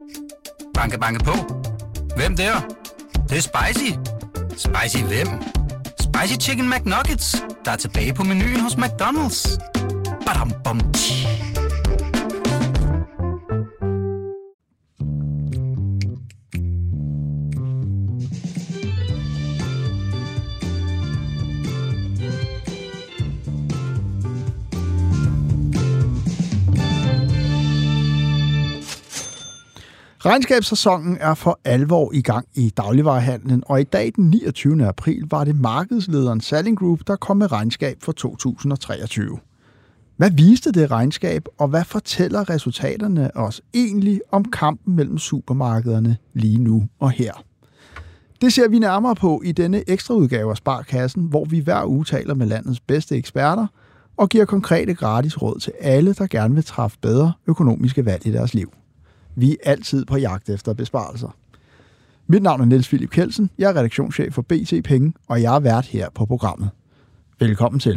Banke, banke på. Hvem der? Det er spicy. Spicy hvem? Spicy Chicken McNuggets, der er tilbage på menuen hos McDonald's. Badum, bom, tji. Regnskabssæsonen er for alvor i gang i dagligvarehandlen, og i dag den 29. april var det markedslederen Salling Group, der kom med regnskab for 2023. Hvad viste det regnskab, og hvad fortæller resultaterne os egentlig om kampen mellem supermarkederne lige nu og her? Det ser vi nærmere på i denne ekstraudgave af Sparkassen, hvor vi hver uge taler med landets bedste eksperter og giver konkrete gratis råd til alle, der gerne vil træffe bedre økonomiske valg i deres liv. Vi er altid på jagt efter besparelser. Mit navn er Niels Philip Kjeldsen, jeg er redaktionschef for BT Penge, og jeg er vært her på programmet. Velkommen til.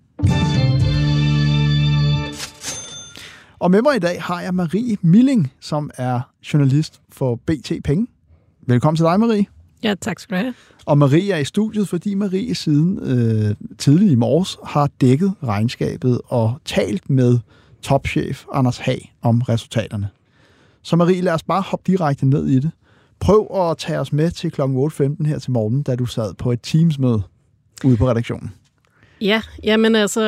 Og med mig i dag har jeg Marie Milling, som er journalist for BT Penge. Velkommen til dig, Marie. Ja, tak skal du have. Og Marie er i studiet, fordi Marie siden tidligt i morges har dækket regnskabet og talt med topchef Anders Hag om resultaterne. Så Marie, lad os bare hoppe direkte ned i det. Prøv at tage os med til kl. 8.15 her til morgen, da du sad på et Teams-møde ude på redaktionen. Ja, jamen altså,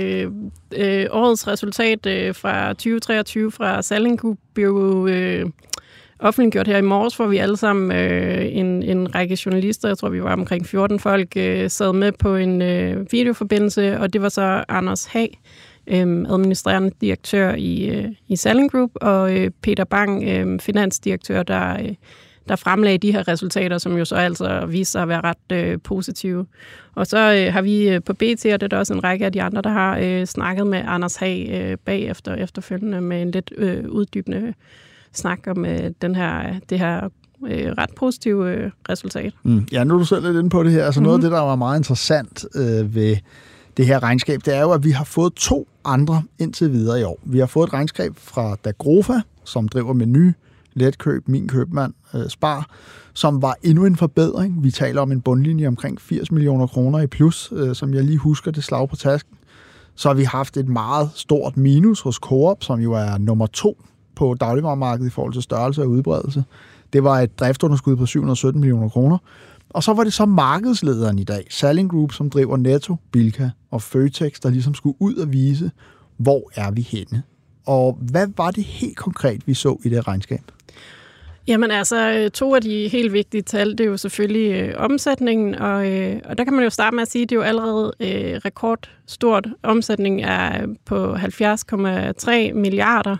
årets resultat fra 2023 fra Salling Group blev offentliggjort her i morges, hvor vi alle sammen, en række journalister, jeg tror vi var omkring 14 folk, sad med på en videoforbindelse, og det var så Anders Hag, administrerende direktør i Salling Group, og Peter Bang, finansdirektør, der fremlagde de her resultater, som jo så altså viste sig at være ret positive. Og så har vi på BT, og det er der også en række af de andre, der har snakket med Anders Hag bagefter efterfølgende med en lidt uddybende snak om det her ret positive resultat. Ja, nu er du selv lidt inde på det her. Altså noget af det, der var meget interessant ved det her regnskab, det er jo, at vi har fået 2 andre indtil videre i år. Vi har fået et regnskab fra Dagrofa, som driver Meny, Letkøb, Min Købmand, Spar, som var endnu en forbedring. Vi taler om en bundlinje omkring 80 millioner kroner i plus, som jeg lige husker det slag på tasken. Så har vi haft et meget stort minus hos Coop, som jo er nummer 2 på dagligvaremarkedet i forhold til størrelse og udbredelse. Det var et driftunderskud på 717 millioner kroner. Og så var det så markedslederen i dag, Salling Group, som driver Netto, Bilka og Føtex, der ligesom skulle ud og vise, hvor er vi henne. Og hvad var det helt konkret, vi så i det regnskab? Jamen altså, 2 af de helt vigtige tal, det er jo selvfølgelig omsætningen, og der kan man jo starte med at sige, at det er jo allerede rekordstort. Omsætningen er på 70,3 milliarder.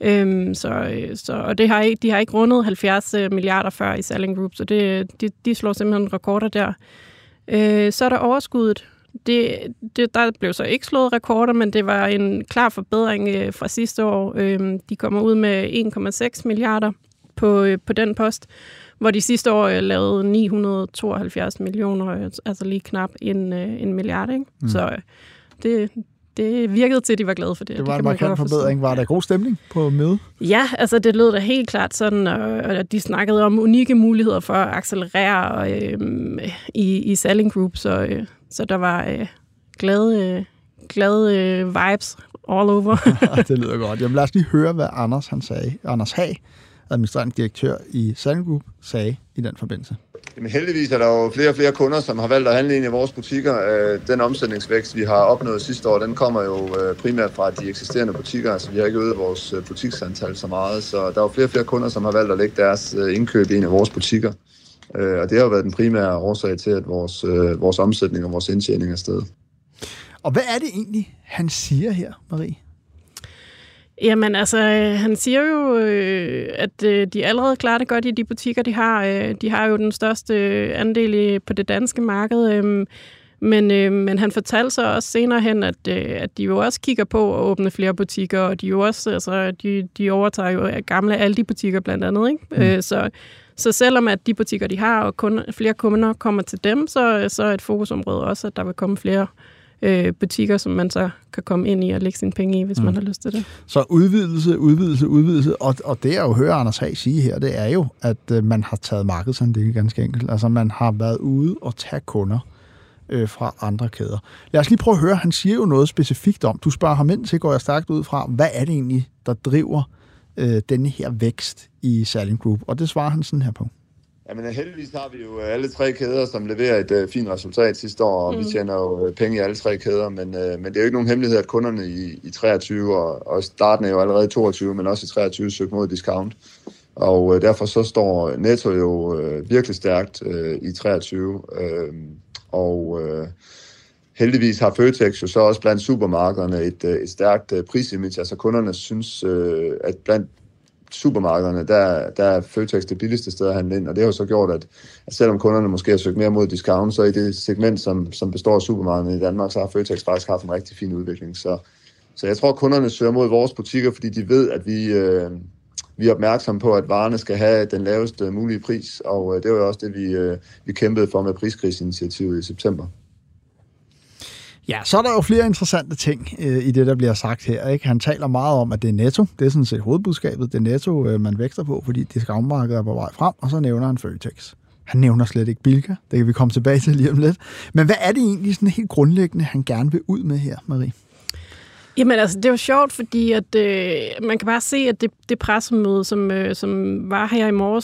Og de har ikke rundet 70 milliarder før i Salling Group, så de slår simpelthen rekorder der. Så er der overskuddet. Der blev så ikke slået rekorder, men det var en klar forbedring fra sidste år. De kommer ud med 1,6 milliarder på den post, hvor de sidste år lavede 972 millioner, altså lige knap en milliard, ikke? Så det virkede til, at de var glade for det. Det var en markant forbedring. Var der god stemning på mødet? Ja, altså det lød da helt klart sådan, og de snakkede om unikke muligheder for at accelerere i Salling Group, så der var glade vibes all over. Det lyder godt. Jamen lad os lige høre, hvad Anders Hag, administrerende direktør i Salling Group, sagde i den forbindelse. Jamen heldigvis er der jo flere og flere kunder, som har valgt at handle ind i vores butikker. Den omsætningsvækst, vi har opnået sidste år, den kommer jo primært fra de eksisterende butikker. Altså vi har ikke øget vores butiksantal så meget, så der er jo flere og flere kunder, som har valgt at lægge deres indkøb i en af vores butikker. Og det har jo været den primære årsag til, at vores omsætning og vores indtjening er steget. Og hvad er det egentlig, han siger her, Marie? Jamen altså, han siger jo, at de allerede klarer det godt i de butikker, de har. De har jo den største andel på det danske marked, men han fortalte så også senere hen, at de jo også kigger på at åbne flere butikker, og de jo også, altså, de overtager jo gamle Aldi-butikker blandt andet, ikke? Så selvom at de butikker, de har, og flere kunder kommer til dem, så er et fokusområde også, at der vil komme flere butikker, som man så kan komme ind i og lægge sine penge i, hvis man har lyst til det. Så udvidelse, og det jeg jo hører Anders Hag sige her, det er jo, at man har taget markedsandel ganske enkelt. Altså man har været ude og tage kunder fra andre kæder. Lad os lige prøve at høre, han siger jo noget specifikt om, du spørger ham ind til, går jeg stærkt ud fra, hvad er det egentlig, der driver denne her vækst i Salling Group? Og det svarer han sådan her på. Jamen heldigvis har vi jo alle 3 kæder, som leverer et fint resultat sidste år, og vi tjener jo penge i alle 3 kæder, men det er jo ikke nogen hemmelighed, at kunderne i 23 og starten er jo allerede i 22, men også i 23 søger mod discount. Og derfor så står Netto jo virkelig stærkt i 23, heldigvis har Føtex jo så også blandt supermarkederne et stærkt prisimage, altså kunderne synes, at blandt supermarkederne, der er Føtex det billigste sted at handle ind, og det har jo så gjort, at selvom kunderne måske har søgt mere mod discount, så i det segment, som består af supermarkederne i Danmark, så har Føtex faktisk haft en rigtig fin udvikling. Så jeg tror, at kunderne søger mod vores butikker, fordi de ved, at vi er opmærksomme på, at varerne skal have den laveste mulige pris, og det var jo også det, vi kæmpede for med priskrisinitiativet i september. Ja, så er der jo flere interessante ting i det, der bliver sagt her. Ikke? Han taler meget om, at det er Netto. Det er sådan set hovedbudskabet. Det er Netto, man vægter på, fordi discountmarkedet er på vej frem, og så nævner han Føtex. Han nævner slet ikke Bilka. Det kan vi komme tilbage til lige om lidt. Men hvad er det egentlig sådan helt grundlæggende, han gerne vil ud med her, Marie? Jamen altså, det er jo sjovt, fordi at, man kan bare se, at det pressemøde, som var her i morges,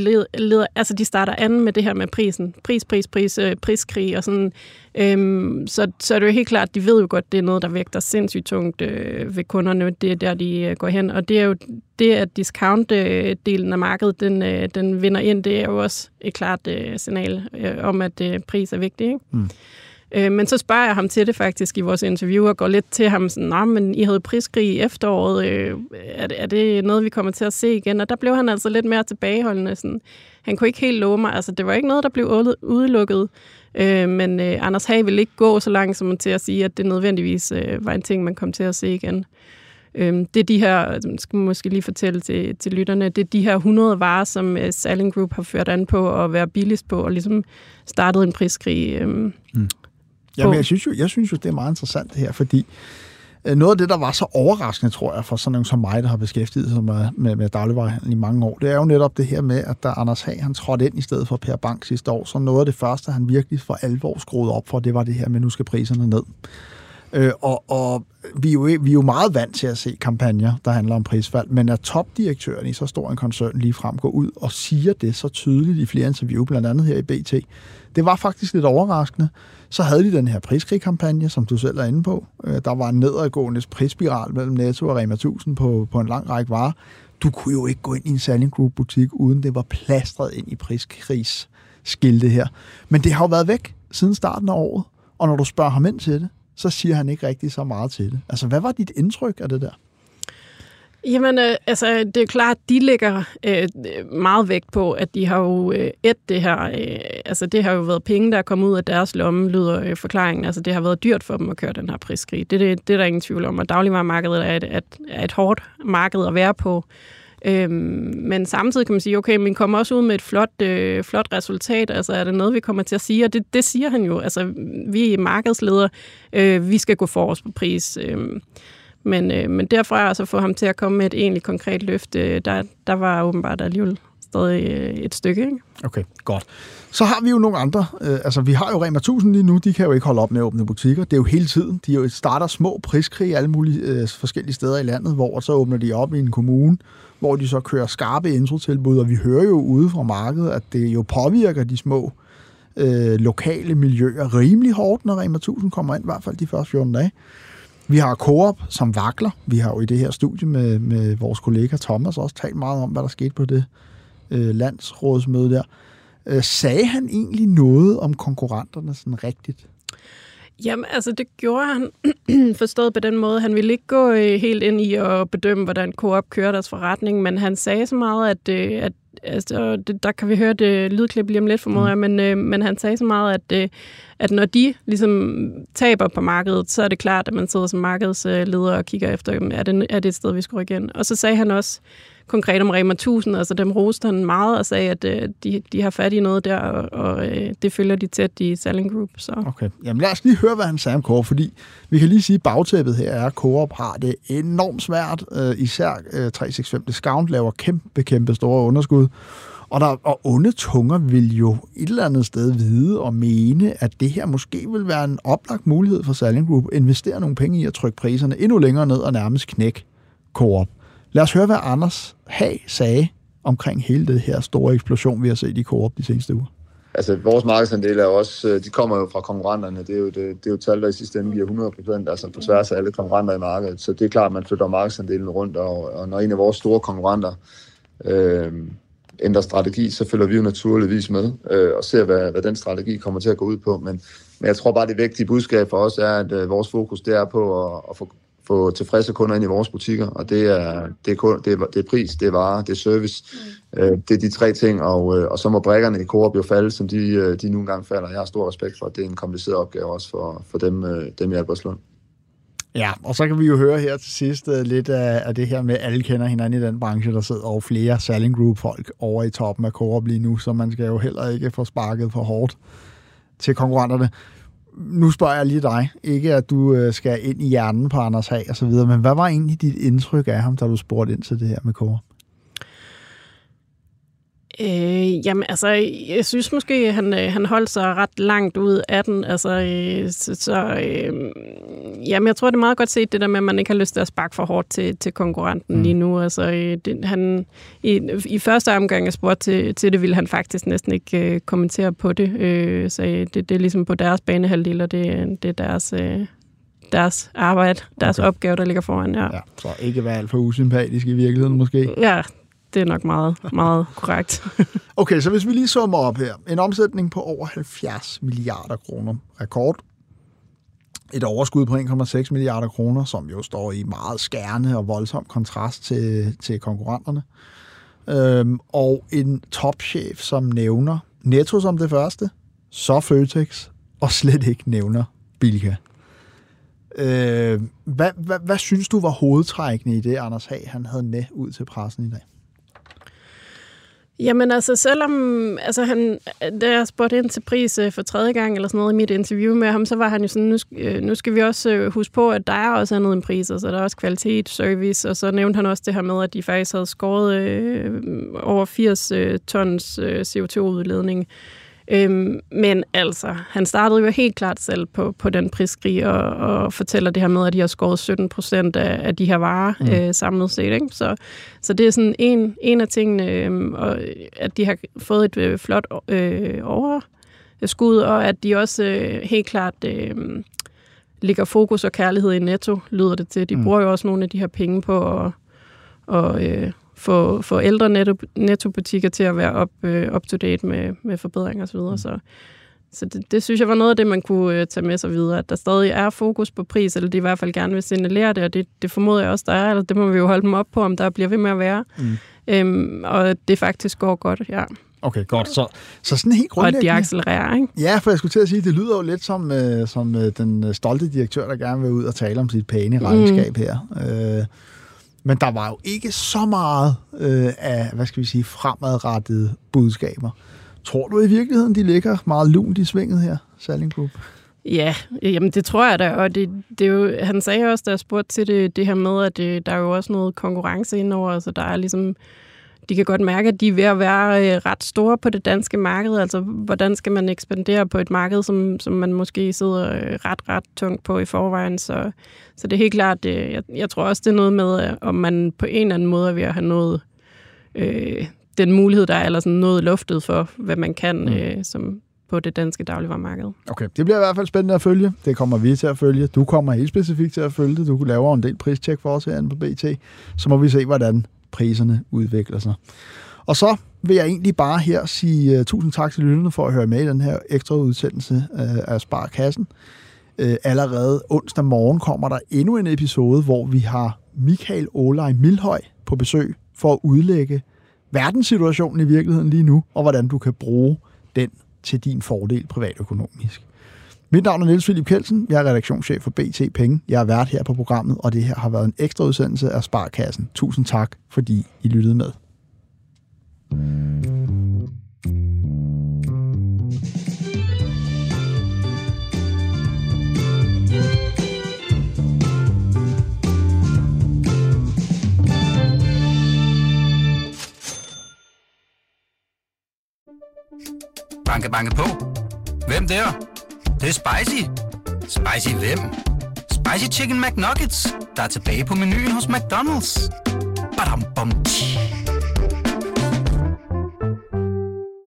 de starter an med det her med prisen. Priskrig og sådan. Så er det jo helt klart, de ved jo godt, det er noget, der vægter sindssygt tungt ved kunderne. Det er der, de går hen. Og det er jo det, at discount-delen af markedet, den vinder ind, det er jo også et klart signal om, at pris er vigtig, ikke? Mm. Men så spørger jeg ham til det faktisk i vores interview, og går lidt til ham sådan, men I havde priskrig i efteråret, er det noget, vi kommer til at se igen? Og der blev han altså lidt mere tilbageholdende. Sådan. Han kunne ikke helt love mig, altså det var ikke noget, der blev udelukket, men Anders Hag ville ikke gå så langt som til at sige, at det nødvendigvis var en ting, man kom til at se igen. Det er de her, skal man måske lige fortælle til lytterne, det er de her 100 varer, som Salling Group har ført an på at være billigst på, og ligesom startet en priskrig. Jamen, jeg synes jo, det er meget interessant det her, fordi noget af det, der var så overraskende, tror jeg, for sådan nogen som mig, der har beskæftiget sig med dagligvarehandel i mange år, det er jo netop det her med, at da Anders Hag, han trådte ind i stedet for Per Bang sidste år, så noget af det første, han virkelig for alvor skruede op for, det var det her med, nu skal priserne ned. Og vi er jo meget vant til at se kampagner, der handler om prisfald, men at topdirektøren i så stor en koncern ligefrem går ud og siger det så tydeligt i flere interview, blandt andet her i BT, det var faktisk lidt overraskende. Så havde de den her priskrigkampagne, som du selv er inde på. Der var en nedadgående prisspiral mellem Netto og Rema 1000 på en lang række varer. Du kunne jo ikke gå ind i en Salling Group butik, uden det var plastret ind i priskrigsskilte her. Men det har jo været væk siden starten af året, og når du spørger ham ind til det, så siger han ikke rigtig så meget til det. Altså, hvad var dit indtryk af det der? Jamen, altså, det er klart, at de lægger meget vægt på, at de har jo det her, altså det har jo været penge, der er kommet ud af deres lomme, lyder forklaringen. Altså, det har været dyrt for dem at køre den her priskrig. Det er der ingen tvivl om, og dagligvaremarkedet er et hårdt marked at være på. Men samtidig kan man sige, okay, men kommer også ud med et flot resultat, altså er det noget, vi kommer til at sige, og det siger han jo, altså vi er markedsledere, vi skal gå forrest på pris, men derfra altså få ham til at komme med et egentlig konkret løfte, der var åbenbart alligevel stadig et stykke, ikke? Okay, godt. Så har vi jo nogle andre, altså vi har jo Rema 1000 lige nu, de kan jo ikke holde op med at åbne butikker, det er jo hele tiden, de jo starter små priskrig alle mulige forskellige steder i landet, hvor så åbner de op i en kommune, hvor de så kører skarpe introtilbud, og vi hører jo ude fra markedet, at det jo påvirker de små lokale miljøer rimelig hårdt, når Rema 1000 kommer ind, i hvert fald de første 14 dage. Vi har Coop, som vakler. Vi har jo i det her studie med vores kollega Thomas også talt meget om, hvad der skete på det landsrådsmøde der. Sagde han egentlig noget om konkurrenterne sådan rigtigt? Jamen, altså det gjorde han forstået på den måde. Han ville ikke gå helt ind i at bedømme, hvordan Coop kører deres forretning, men han sagde så meget, altså, der kan vi høre det lydklip lige om lidt, formoder jeg, men han sagde så meget, at når de ligesom taber på markedet, så er det klart, at man sidder som markedsleder og kigger efter, er det et sted, vi skal rykke ind. Og så sagde han også konkret om Rema 1000, altså dem roste han meget og sagde, at de har fat i noget der, og det følger de tæt i Salling Group. Så. Okay, jamen lad os lige høre, hvad han sagde om Coop, fordi vi kan lige sige, at bagtæppet her er, at Coop har det enormt svært, især 365 Discount laver kæmpe store underskud, og onde tunger vil jo et eller andet sted vide og mene, at det her måske vil være en oplagt mulighed for Salling Group, investere nogle penge i at trykke priserne endnu længere ned og nærmest knække Coop. Lad os høre, hvad Anders Hag sagde omkring hele det her store eksplosion, vi har set i Coop de seneste uger. Altså, vores markedsandel er også, de kommer jo fra konkurrenterne. Det er jo tal, der i sidste ende giver 100%, altså på tværs af alle konkurrenter i markedet. Så det er klart, at man flytter markedsandelen rundt, og når en af vores store konkurrenter ændrer strategi, så følger vi jo naturligvis med og ser, hvad den strategi kommer til at gå ud på. Men jeg tror bare, det vigtige budskab for os er, at vores fokus det er på at få tilfredse kunder ind i vores butikker, og det er pris, det er varer, det er service. Det er de tre ting, og så må brækkerne i Coop jo falde, som de nu engang falder. Jeg har stor respekt for, at det er en kompliceret opgave også for dem i Albertslund. Ja, og så kan vi jo høre her til sidst lidt af det her med, at alle kender hinanden i den branche, der sidder over flere Salling Group-folk over i toppen af Coop lige nu, så man skal jo heller ikke få sparket for hårdt til konkurrenterne. Nu spørger jeg lige dig, ikke at du skal ind i hjernen på Anders Hag og så videre, men hvad var egentlig dit indtryk af ham, da du spurgte ind til det her med Coop? Jamen, altså, jeg synes måske, han holdt sig ret langt ud af den. Altså, jamen, jeg tror, det er meget godt set, det der med, at man ikke har lyst til at sparke for hårdt til konkurrenten lige nu. Altså, i første omgang, jeg spurgte til det, ville han faktisk næsten ikke kommentere på det. Så det er ligesom på deres banehalvdel, og det er deres arbejde, deres opgave, der ligger foran. Ja, så ikke være alt for usympatisk i virkeligheden måske? Ja, det er nok meget, meget korrekt. Okay, så hvis vi lige summer op her. En omsætning på over 70 milliarder kroner. Rekord. Et overskud på 1,6 milliarder kroner, som jo står i meget skærende og voldsom kontrast til konkurrenterne. Og en topchef, som nævner Netto som det første, så Føtex, og slet ikke nævner Bilka. Hvad synes du var hovedtrækkende i det, Anders Hag han havde med ud til pressen i dag? Jamen altså, selvom da jeg spurgte ind til pris for tredje gang eller sådan noget i mit interview med ham, så var han jo sådan, nu skal vi også huske på, at der er også andet end priser, så der er også kvalitet, service, og så nævnte han også det her med, at de faktisk havde skåret over 80 tons CO2-udledning. Men altså, han startede jo helt klart selv på den prisskrig og fortæller det her med, at de har skåret 17% af de her varer samlet set. Ikke? Så det er sådan en af tingene, og at de har fået et flot overskud, og at de også helt klart ligger fokus og kærlighed i Netto, lyder det til. De bruger jo også nogle af de her penge på at få ældre nettobutikker til at være up to date med forbedringer og så videre. Så det synes jeg var noget af det, man kunne tage med sig videre, at der stadig er fokus på pris, eller de i hvert fald gerne vil signalere det, og det formoder jeg også, der er, eller det må vi jo holde dem op på, om der bliver ved med at være. Og det faktisk går godt, ja. Okay, godt. Så sådan helt grundlæggende... Og at de accelererer, ikke? Ja, for jeg skulle til at sige, det lyder jo lidt som den stolte direktør, der gerne vil ud og tale om sit pæne regnskab her. Men der var jo ikke så meget af, fremadrettede budskaber. Tror du i virkeligheden, de ligger meget lunt i svinget her, Salling Group? Ja, jamen det tror jeg da, og det er jo, han sagde også, da jeg spurgte til det her med, at der er jo også noget konkurrence indover, så der er ligesom, de kan godt mærke, at de er ved at være ret store på det danske marked, altså hvordan skal man ekspandere på et marked, som man måske sidder ret tungt på i forvejen, så det er helt klart, jeg tror også, det er noget med, om man på en eller anden måde er ved at have noget, den mulighed, der er, eller sådan noget luftet for, hvad man kan som på det danske dagligvaremarked. Okay, det bliver i hvert fald spændende at følge. Det kommer vi til at følge. Du kommer helt specifikt til at følge det. Du laver en del pristjek for os herinde på BT. Så må vi se, hvordan priserne udvikler sig. Og så vil jeg egentlig bare her sige tusind tak til lytterne for at høre med i den her ekstra udsendelse af Sparekassen. Allerede onsdag morgen kommer der endnu en episode, hvor vi har Michael Olaj Milhøj på besøg for at udlægge, verdenssituationen i virkeligheden lige nu, og hvordan du kan bruge den til din fordel privatøkonomisk. Mit navn er Niels Philip Kjeldsen. Jeg er redaktionschef for BT Penge. Jeg er vært her på programmet, og det her har været en ekstra udsendelse af Sparekassen. Tusind tak, fordi I lyttede med. Banke, banke på. Hvem der? Det er spicy. Spicy hvem? Spicy Chicken McNuggets, der er tilbage på menuen hos McDonald's. Badum, bom, tji.